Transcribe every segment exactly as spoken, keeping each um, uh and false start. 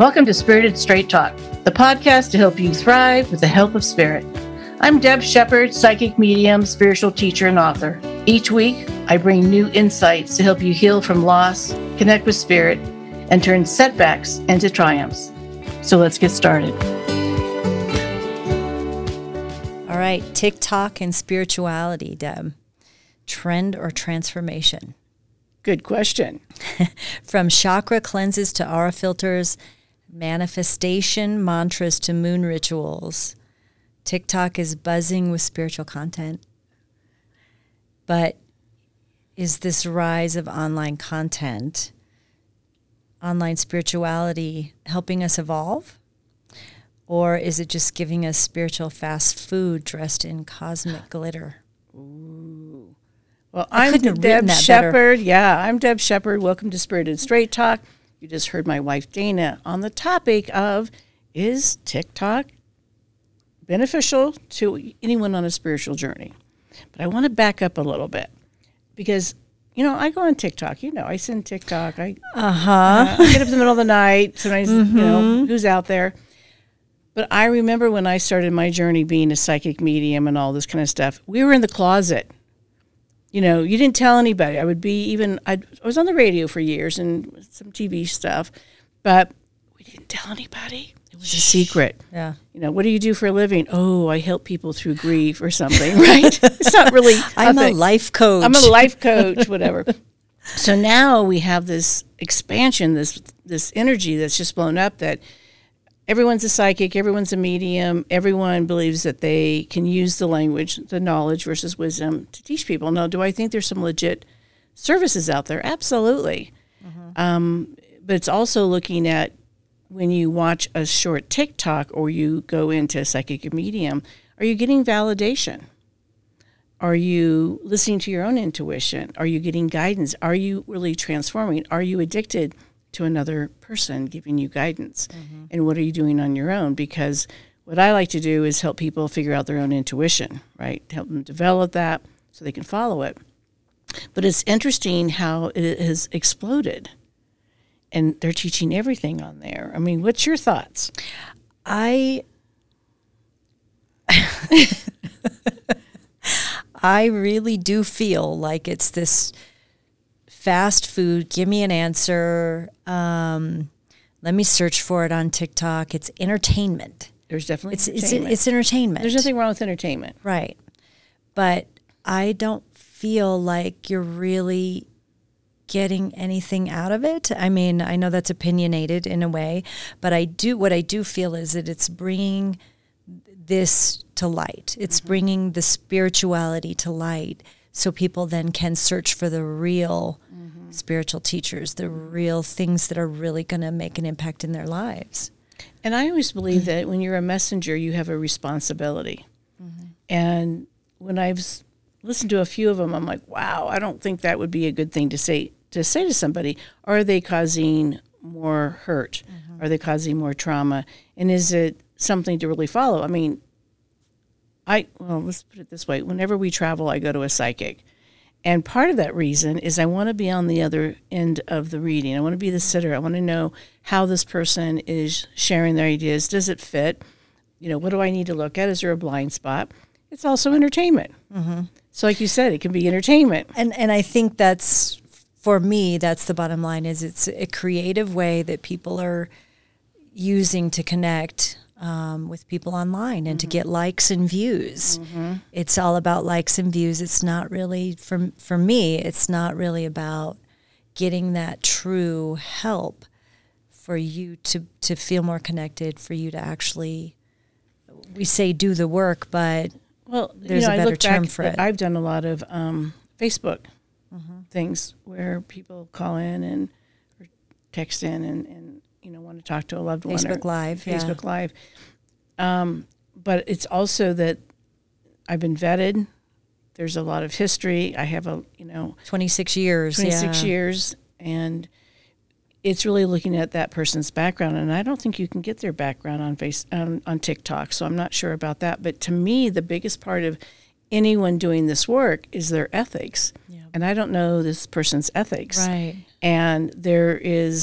Welcome to Spirited Straight Talk, the podcast to help you thrive with the help of spirit. I'm Deb Shepard, psychic medium, spiritual teacher, and author. Each week, I bring new insights to help you heal from loss, connect with spirit, and turn setbacks into triumphs. So let's get started. All right, TikTok and spirituality, Deb. Trend or transformation? Good question. From chakra cleanses to aura filters, manifestation mantras to moon rituals, TikTok is buzzing with spiritual content. But is this rise of online content, online spirituality, helping us evolve? Or is it just giving us spiritual fast food dressed in cosmic glitter? Ooh. Well, I I'm Deb Shepard. Yeah, I'm Deb Shepard. Welcome to Spirited Straight Talk. You just heard my wife Dana on the topic of, is TikTok beneficial to anyone on a spiritual journey? But I want to back up a little bit because, you know, I go on TikTok. You know, I send TikTok. I, uh-huh. uh, I get up in the middle of the night. Sometimes, mm-hmm. you know, who's out there? But I remember when I started my journey being a psychic medium and all this kind of stuff, we were in the closet. You know, you didn't tell anybody. I would be even, I'd, I was on the radio for years and some T V stuff, but we didn't tell anybody. It was a secret. Yeah. You know, what do you do for a living? Oh, I help people through grief or something, right? It's not really I'm a, a life coach. I'm a life coach, whatever. So now we have this expansion, this this energy that's just blown up that everyone's a psychic, everyone's a medium, everyone believes that they can use the language, the knowledge versus wisdom to teach people. Now, do I think there's some legit services out there? Absolutely. Mm-hmm. Um, but it's also looking at when you watch a short TikTok or you go into a psychic or medium, are you getting validation? Are you listening to your own intuition? Are you getting guidance? Are you really transforming? Are you addicted to another person giving you guidance? Mm-hmm. And what are you doing on your own? Because what I like to do is help people figure out their own intuition, right? Help them develop that so they can follow it. But it's interesting how it has exploded. And they're teaching everything on there. I mean, what's your thoughts? I I really do feel like it's this fast food, give me an answer, um, let me search for it on TikTok. It's entertainment. There's definitely it's, entertainment. It's, it's entertainment. There's nothing wrong with entertainment. Right. But I don't feel like you're really getting anything out of it. I mean, I know that's opinionated in a way, but I do, what I do feel is that it's bringing this to light. It's mm-hmm. bringing the spirituality to light. So people then can search for the real mm-hmm. spiritual teachers, the real things that are really going to make an impact in their lives. And I always believe that when you're a messenger, you have a responsibility. Mm-hmm. And when I've listened to a few of them, I'm like, wow, I don't think that would be a good thing to say to say to somebody. Are they causing more hurt? Mm-hmm. Are they causing more trauma? And is it something to really follow? I mean, I, well, let's put it this way. Whenever we travel, I go to a psychic. And part of that reason is I want to be on the other end of the reading. I want to be the sitter. I want to know how this person is sharing their ideas. Does it fit? You know, what do I need to look at? Is there a blind spot? It's also entertainment. Mm-hmm. So like you said, it can be entertainment. And and I think that's, for me, that's the bottom line, is it's a creative way that people are using to connect Um, with people online and mm-hmm. to get likes and views. Mm-hmm. It's all about likes and views. It's not really, for, for me, it's not really about getting that true help for you to, to feel more connected, for you to actually, we say do the work, but well, there's you know, a better term for it. I've done a lot of um, Facebook mm-hmm. things where people call in and or text in and, and you know, want to talk to a loved one. Facebook Live, Facebook yeah. Live. Um, but it's also that I've been vetted. There's a lot of history. I have a, you know. twenty-six years, twenty-six yeah. years. And it's really looking at that person's background. And I don't think you can get their background on face um, on TikTok, so I'm not sure about that. But to me, the biggest part of anyone doing this work is their ethics. Yeah. And I don't know this person's ethics. Right. And there is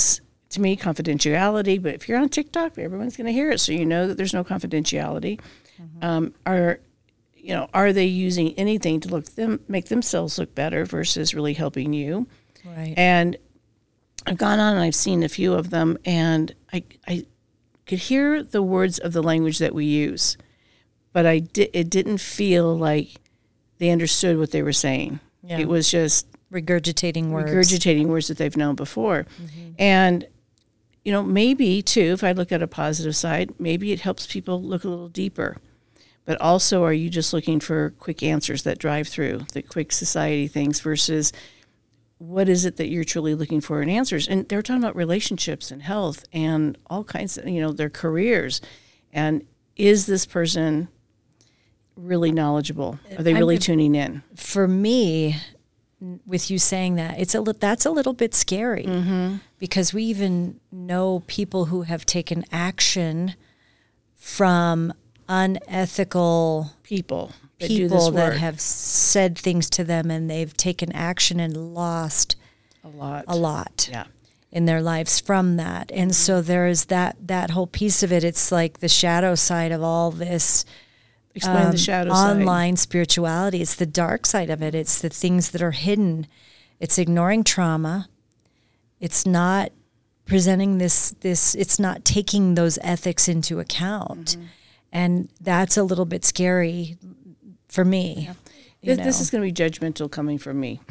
to me, confidentiality. But if you're on TikTok, everyone's going to hear it, so you know that there's no confidentiality. Mm-hmm. Um, are you know, are they using anything to look them make themselves look better versus really helping you? Right. And I've gone on and I've seen a few of them, and I I could hear the words of the language that we use, but I di- it didn't feel like they understood what they were saying. Yeah. It was just regurgitating words. Regurgitating words that they've known before. Mm-hmm. And, you know, maybe, too, if I look at a positive side, maybe it helps people look a little deeper. But also, are you just looking for quick answers that drive through, the quick society things versus what is it that you're truly looking for in answers? And they're talking about relationships and health and all kinds of, you know, their careers. And is this person really knowledgeable? Are they really I'm, tuning in? For me, with you saying that, it's a li- that's a little bit scary mm-hmm. because we even know people who have taken action from unethical people that, people that have said things to them, and they've taken action and lost a lot, a lot yeah. in their lives from that. And so there is that that whole piece of it. It's like the shadow side of all this. Explain um, the shadow online side. Spirituality. It's the dark side of it. It's the things that are hidden. It's ignoring trauma. It's not presenting this this. It's not taking those ethics into account. Mm-hmm. And that's a little bit scary for me. Yeah. This, this is going to be judgmental coming from me.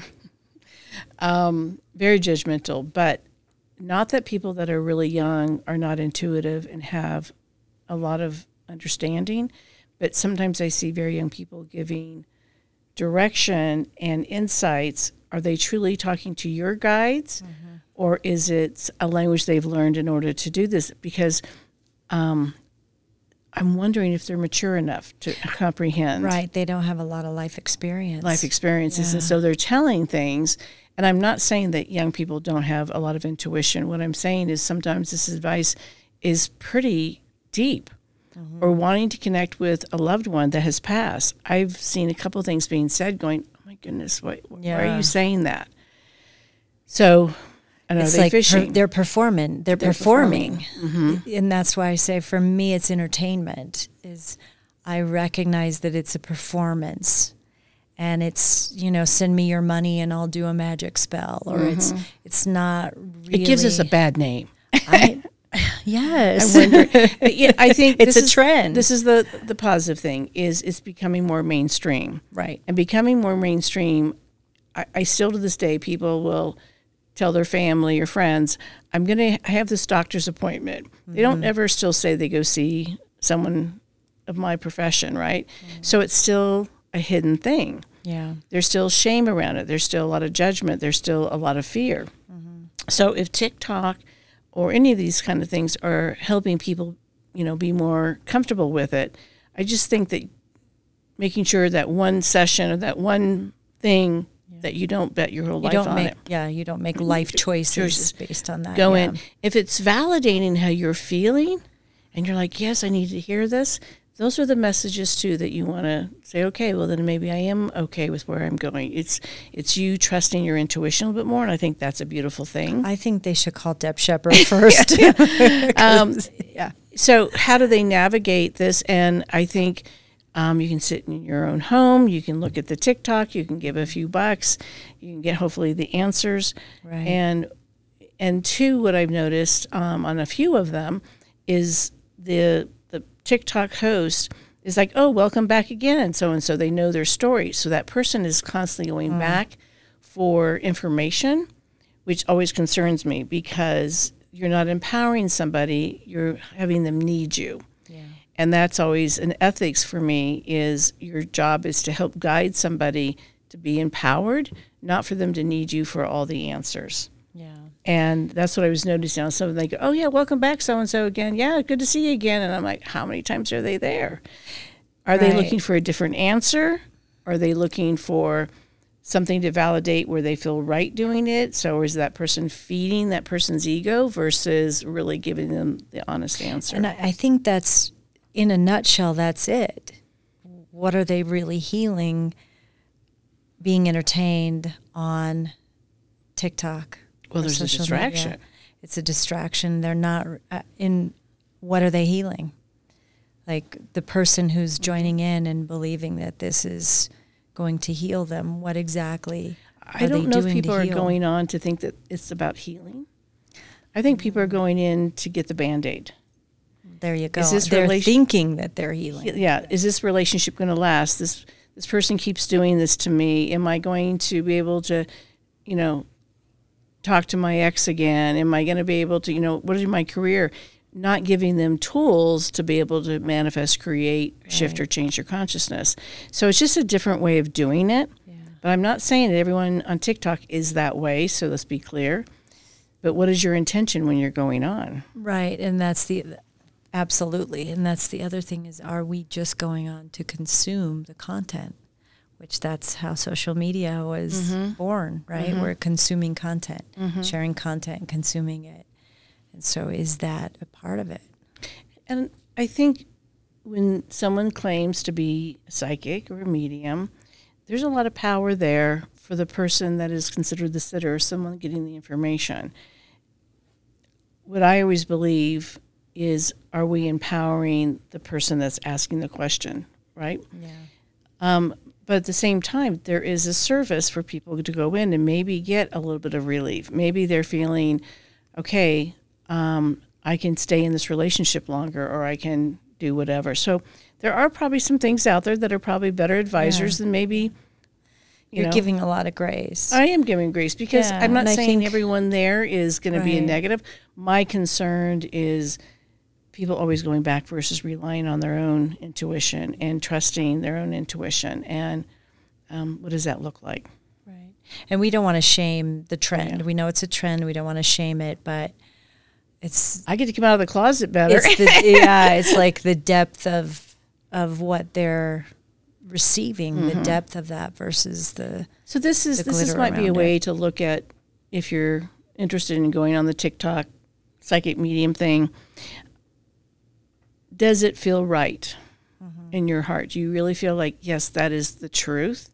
um, very judgmental, but not that people that are really young are not intuitive and have a lot of understanding, but sometimes I see very young people giving direction and insights. Are they truly talking to your guides, mm-hmm. or is it a language they've learned in order to do this? Because um, I'm wondering if they're mature enough to comprehend. Right. They don't have a lot of life experience. Life experiences. Yeah. And so they're telling things. And I'm not saying that young people don't have a lot of intuition. What I'm saying is sometimes this advice is pretty deep. Mm-hmm. Or wanting to connect with a loved one that has passed. I've seen a couple of things being said going, oh my goodness, why, yeah. why are you saying that? So, and it's are they like fishing? Per, they're performing. They're, they're performing. performing. Mm-hmm. And that's why I say for me it's entertainment. Is I recognize that it's a performance. And it's, you know, send me your money and I'll do a magic spell. Or mm-hmm. it's it's not really. It gives us a bad name. I, Yes, I wonder. Yeah, I think it's a is, trend. This is the the positive thing is it's becoming more mainstream, right? And becoming more mainstream. I, I still to this day people will tell their family or friends, "I'm going to have this doctor's appointment." Mm-hmm. They don't ever still say they go see someone of my profession, right? Mm-hmm. So it's still a hidden thing. Yeah, there's still shame around it. There's still a lot of judgment. There's still a lot of fear. Mm-hmm. So if TikTok or any of these kind of things are helping people, you know, be more comfortable with it, I just think that making sure that one session or that one thing yeah. that you don't bet your whole you life don't on make, it. Yeah, you don't make life choices, choices based on that. Go yeah. in. If it's validating how you're feeling and you're like, yes, I need to hear this, those are the messages, too, that you want to say, okay, well, then maybe I am okay with where I'm going. It's it's you trusting your intuition a little bit more, and I think that's a beautiful thing. I think they should call Deb Shepard first. um, yeah. So how do they navigate this? And I think um, you can sit in your own home. You can look at the TikTok. You can give a few bucks. You can get, hopefully, the answers. Right. And, and two, what I've noticed um, on a few of them is the TikTok host is like, oh, welcome back again, so and so. They know their story. So that person is constantly going mm. back for information, which always concerns me because you're not empowering somebody, you're having them need you. Yeah. And that's always an ethics for me is your job is to help guide somebody to be empowered, not for them to need you for all the answers. Yeah. And that's what I was noticing on some of them. They go, oh, yeah, welcome back, so-and-so again. Yeah, good to see you again. And I'm like, how many times are they there? Are right. they looking for a different answer? Are they looking for something to validate where they feel right doing it? So is that person feeding that person's ego versus really giving them the honest answer? And I, I think that's, in a nutshell, that's it. What are they really healing being entertained on TikTok? Well, there's a distraction. Media. it's a distraction. They're not uh, in, what are they healing? Like the person who's joining in and believing that this is going to heal them, what exactly are I don't they know if doing people to are heal? going on to think that it's about healing. I think people are going in to get the Band-Aid. There you go. Is this they're relation- thinking that they're healing. Yeah, is this relationship going to last? This this person keeps doing this to me. Am I going to be able to, you know, talk to my ex again? Am I going to be able to, you know, what is my career? Not giving them tools to be able to manifest, create, right. shift, or change their consciousness. So it's just a different way of doing it. Yeah. But I'm not saying that everyone on TikTok is that way, so let's be clear. But what is your intention when you're going on? Right, and that's the, absolutely, and that's the other thing is, are we just going on to consume the content? Which that's how social media was mm-hmm. born, right? Mm-hmm. We're consuming content, mm-hmm. sharing content, and consuming it. And so is that a part of it? And I think when someone claims to be a psychic or a medium, there's a lot of power there for the person that is considered the sitter, someone getting the information. What I always believe is, are we empowering the person that's asking the question, right? Yeah. Um, but at the same time, there is a service for people to go in and maybe get a little bit of relief. Maybe they're feeling, okay, um, I can stay in this relationship longer, or I can do whatever. So there are probably some things out there that are probably better advisors yeah. than maybe, you You're know. giving a lot of grace. I am giving grace because yeah, I'm not saying think, everyone there is going right. to be a negative. My concern is people always going back versus relying on their own intuition and trusting their own intuition. And um, what does that look like? Right. And we don't want to shame the trend. Yeah. We know it's a trend. We don't want to shame it, but it's... I get to come out of the closet better. It's the, yeah, it's like the depth of of what they're receiving, mm-hmm. the depth of that versus the So this is this is might be a way it. to look at, if you're interested in going on the TikTok psychic medium thing, does it feel right mm-hmm. in your heart? Do you really feel like, yes, that is the truth?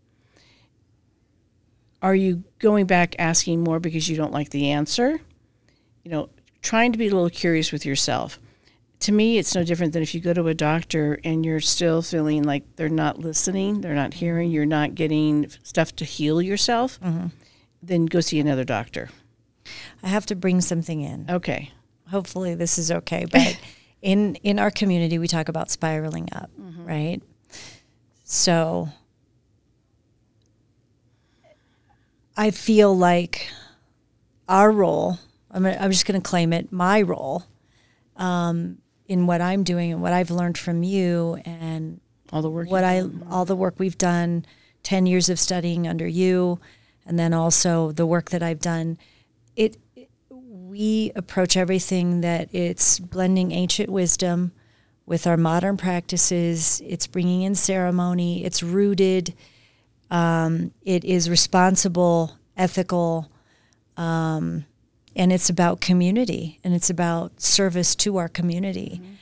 Are you going back asking more because you don't like the answer? You know, trying to be a little curious with yourself. To me, it's no different than if you go to a doctor and you're still feeling like they're not listening, they're not hearing, you're not getting stuff to heal yourself, mm-hmm. then go see another doctor. I have to bring something in. Okay. Hopefully this is okay, but in in our community, we talk about spiraling up, mm-hmm. right? So I feel like our role, I'm, I'm just going to claim it, my role, um, in what I'm doing and what I've learned from you and all the work what I done. all the work we've done, ten years of studying under you, and then also the work that I've done. It, it we approach everything that it's blending ancient wisdom with our modern practices. It's bringing in ceremony. It's rooted. Um, it is responsible, ethical. Um, And it's about community, and it's about service to our community. Mm-hmm.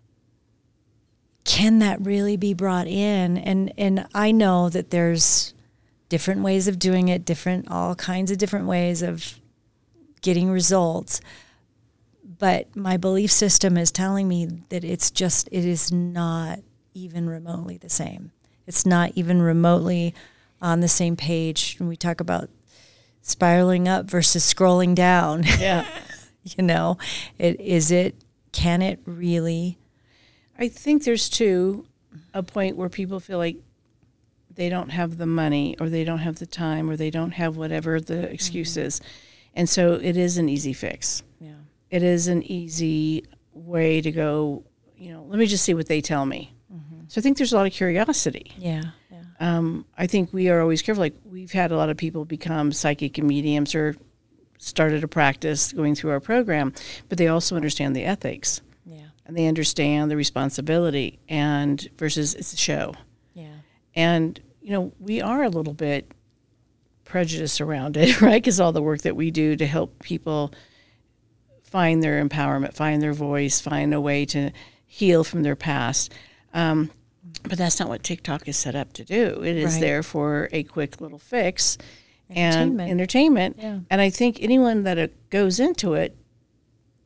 Can that really be brought in? And and I know that there's different ways of doing it, different all kinds of different ways of getting results. But my belief system is telling me that it's just, it is not even remotely the same. It's not even remotely on the same page when we talk about spiraling up versus scrolling down. Yeah. You know, it is it, can it really? I think there's too a point where people feel like they don't have the money, or they don't have the time, or they don't have whatever the excuse mm-hmm. is. And so it is an easy fix. Yeah. It is an easy way to go, you know, let me just see what they tell me. Mm-hmm. So I think there's a lot of curiosity. Yeah. Um, I think we are always careful. Like, we've had a lot of people become psychic and mediums or started a practice going through our program, but they also understand the ethics. Yeah. And they understand the responsibility, and versus it's a show. Yeah. And, you know, we are a little bit prejudiced around it, right? Because all the work that we do to help people find their empowerment, find their voice, find a way to heal from their past. Um, But that's not what TikTok is set up to do. It is right. there for a quick little fix entertainment. and entertainment. Yeah. And I think anyone that uh, goes into it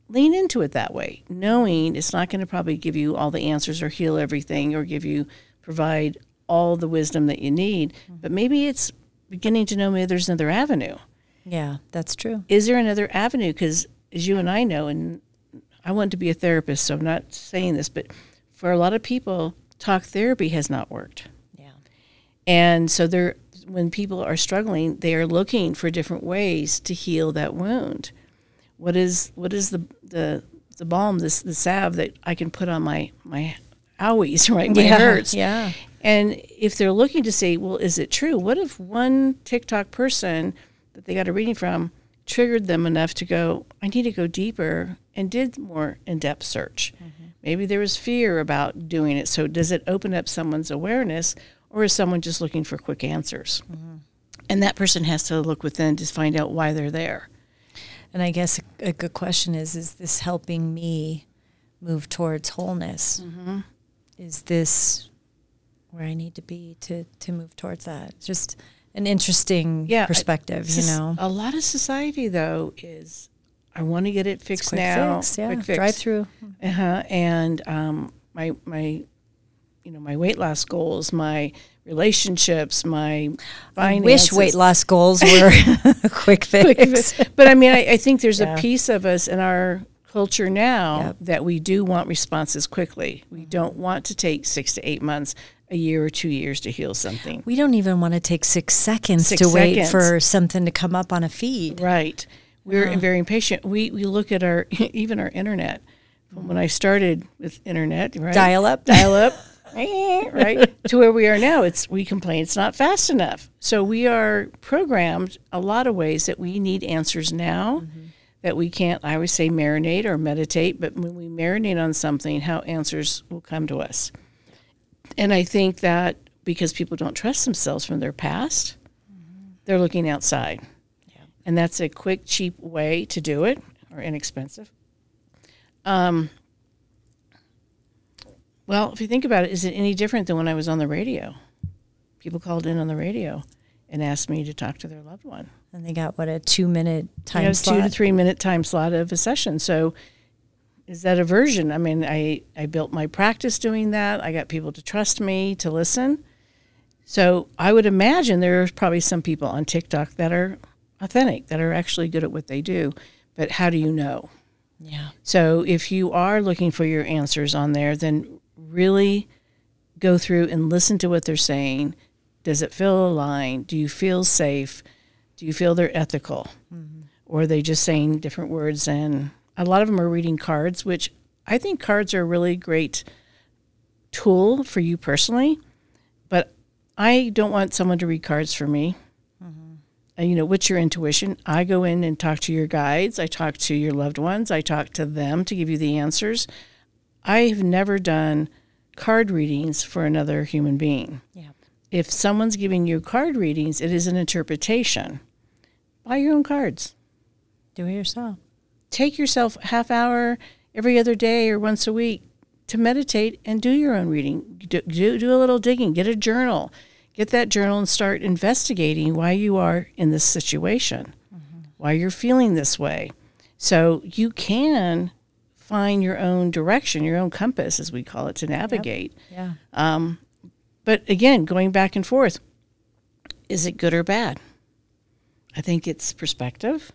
lean into it that way, knowing it's not going to probably give you all the answers or heal everything or give you, provide all the wisdom that you need. But maybe it's beginning to know maybe there's another avenue. Yeah, that's true. Is there another avenue? Because as you and I know, and I want to be a therapist, so I'm not saying this, but for a lot of people, talk therapy has not worked. Yeah. And so they're, when people are struggling, they are looking for different ways to heal that wound. What is what is the the, the balm, this the salve that I can put on my my owies, right? My yeah, hurts. Yeah. And if they're looking to say, well, is it true? What if one TikTok person that they got a reading from triggered them enough to go, I need to go deeper, and did more in-depth search? Mm-hmm. Maybe there was fear about doing it. So does it open up someone's awareness, or is someone just looking for quick answers? Mm-hmm. And that person has to look within to find out why they're there. And I guess a, a good question is, is this helping me move towards wholeness? Mm-hmm. Is this where I need to be to, to move towards that? It's just an interesting yeah, perspective, you know. A lot of society, though, is I want to get it fixed quick now. Fix, yeah. Quick fix. Drive through. Uh-huh. And um, my my you know, my weight loss goals, my relationships, my finances. I wish weight loss goals were a quick fix. But I mean, I, I think there's yeah. a piece of us in our culture now yep. that we do want responses quickly. We don't want to take six to eight months, a year or two years to heal something. We don't even want to take six seconds six to seconds. wait for something to come up on a feed. Right. We're uh. very impatient. We we look at our, even our internet. From when I started with internet, right? Dial up. Dial up. Right to where we are now, it's we complain it's not fast enough. So we are programmed a lot of ways that we need answers now, mm-hmm. that we can't. I always say marinate or meditate, but when we marinate on something, how answers will come to us. And I think that because people don't trust themselves from their past, mm-hmm. they're looking outside, yeah. and that's a quick, cheap way to do it, or inexpensive. Um. Well, if you think about it, is it any different than when I was on the radio? People called in on the radio and asked me to talk to their loved one. And they got, what, a two-minute time you know, slot? Two to three-minute time slot of a session. So is that aversion? I mean, I, I built my practice doing that. I got people to trust me, to listen. So I would imagine there's probably some people on TikTok that are authentic, that are actually good at what they do. But how do you know? Yeah. So if you are looking for your answers on there, then really go through and listen to what they're saying. Does it feel aligned? Do you feel safe? Do you feel they're ethical? Mm-hmm. Or are they just saying different words? And a lot of them are reading cards, which I think cards are a really great tool for you personally. But I don't want someone to read cards for me. Mm-hmm. And, you know, what's your intuition? I go in and talk to your guides. I talk to your loved ones. I talk to them to give you the answers. I've never done card readings for another human being. Yeah. If someone's giving you card readings, it is an interpretation. Buy your own cards. Do it yourself. Take yourself a half hour every other day or once a week to meditate and do your own reading. Do, do, do a little digging. Get a journal. Get that journal and start investigating why you are in this situation, mm-hmm. why you're feeling this way. So you can find your own direction, your own compass, as we call it, to navigate. Yep. Yeah. Um, but again, going back and forth, is it good or bad? I think it's perspective.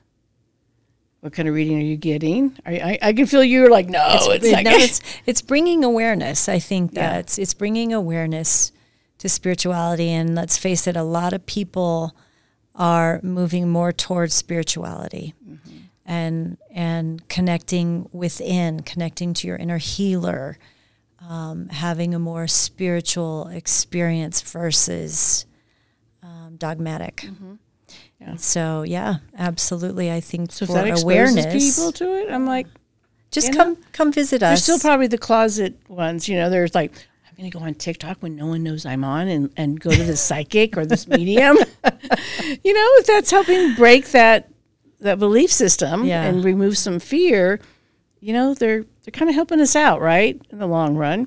What kind of reading are you getting? I I, I can feel you're like, no, it's, it's not no, good. It's, it's bringing awareness. I think Yeah. that's it's bringing awareness to spirituality. And let's face it, a lot of people are moving more towards spirituality. Mm-hmm. and and connecting within, connecting to your inner healer, um, having a more spiritual experience versus um, dogmatic. Mm-hmm. Yeah. So, yeah, absolutely. I think so for if that awareness, exposes people to it, I'm like, just you come know, come visit us. There's still probably the closet ones. You know, there's like, I'm going to go on TikTok when no one knows I'm on and, and go to this psychic or this medium. You know, if that's helping break that that belief system yeah. and remove some fear, you know, they're they're kind of helping us out, right, in the long run.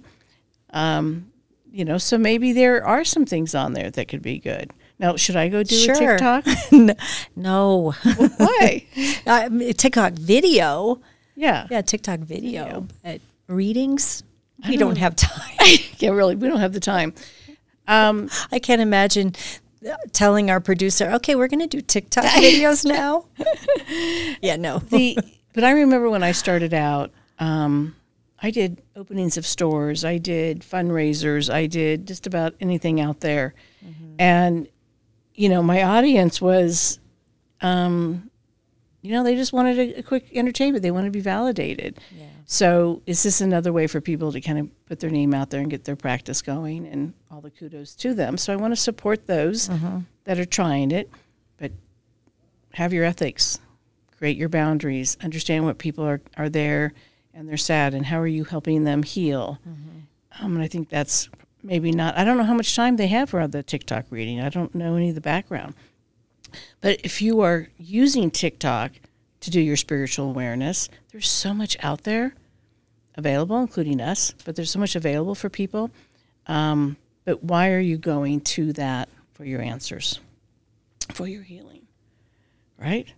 Um, you know, so maybe there are some things on there that could be good. Now, should I go do sure. a TikTok? No. Well, why? uh, TikTok video. Yeah. Yeah, TikTok video, Video. but readings, I we don't- don't have time. Yeah, really, we don't have the time. Um, I can't imagine telling our producer, okay, we're going to do TikTok videos now. Yeah, no. the but I remember when I started out, um, I did openings of stores, I did fundraisers, I did just about anything out there, and you know, my audience was, um, you know, they just wanted a, a quick entertainment. They wanted to be validated. Yeah. So is this another way for people to kind of put their name out there and get their practice going, and all the kudos to them. So I want to support those that are trying it, but have your ethics, create your boundaries, understand what people are, are there and they're sad, and how are you helping them heal. Um, and I think that's maybe not, I don't know how much time they have for the TikTok reading. I don't know any of the background. But if you are using TikTok to do your spiritual awareness, there's so much out there available, including us, but there's so much available for people. Um, but why are you going to that for your answers, for your healing, right?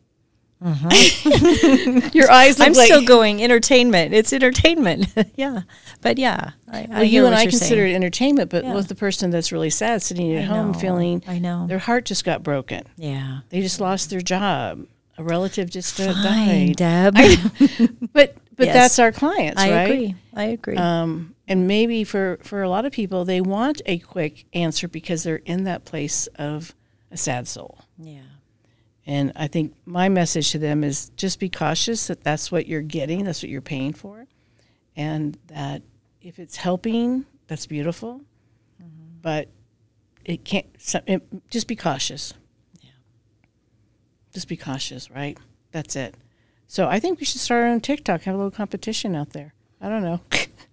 Your eyes look I'm like... still going entertainment. It's entertainment. Yeah. But yeah, I, I Well, hear you and what I you're consider saying. it entertainment, but Yeah. with the person that's really sad sitting at I home know. feeling I know. their heart just got broken. Yeah. They just lost their job. A relative just uh, Fine, died. Deb. But but Yes. that's our clients, I right? agree. I agree. Um, and maybe for, for a lot of people, they want a quick answer because they're in that place of a sad soul. yeah. And I think my message to them is just be cautious that that's what you're getting, that's what you're paying for, and that if it's helping, that's beautiful, but it can't. So it, just be cautious. Yeah. Just be cautious, right? That's it. So I think we should start our own TikTok, have a little competition out there. I don't know.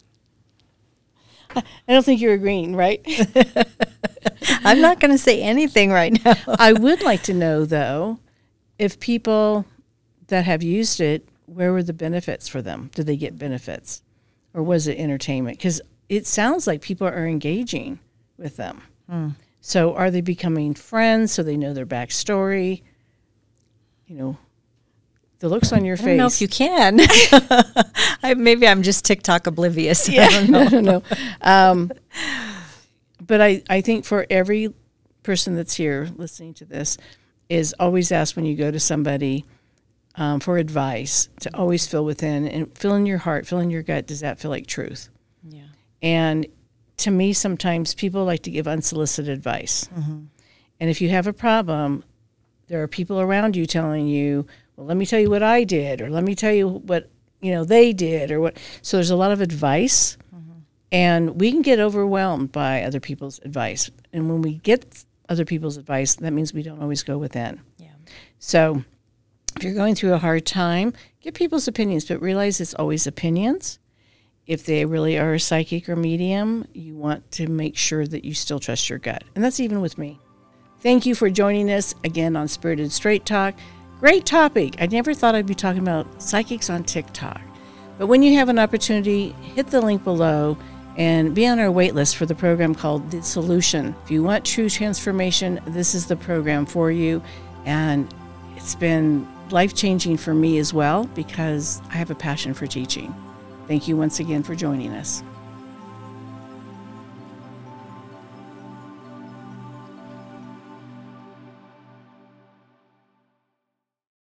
I don't think you're agreeing, right? I'm not going to say anything right now. I would like to know, though, if people that have used it, where were the benefits for them? Did they get benefits? Or was it entertainment? Because it sounds like people are engaging with them. Hmm. So are they becoming friends so they know their backstory? You know, the looks on your I face. don't know if you can. I, maybe I'm just TikTok oblivious. I Yeah, don't know. no, no, no. Um, but I, I think for every person that's here listening to this is always ask when you go to somebody um, for advice to always feel within and feel in your heart, feel in your gut. Does that feel like truth? Yeah. And to me, sometimes people like to give unsolicited advice. And if you have a problem, there are people around you telling you, well, let me tell you what I did, or let me tell you what, you know, they did, or what. So there's a lot of advice, and we can get overwhelmed by other people's advice. And when we get other people's advice, that means we don't always go within. Yeah. So if you're going through a hard time, get people's opinions, but realize it's always opinions. If they really are a psychic or medium, you want to make sure that you still trust your gut. And that's even with me. Thank you for joining us again on Spirited Straight Talk. Great topic. I never thought I'd be talking about psychics on TikTok. But when you have an opportunity, hit the link below and be on our wait list for the program called The Solution. If you want true transformation, this is the program for you. And it's been life-changing for me as well because I have a passion for teaching. Thank you once again for joining us.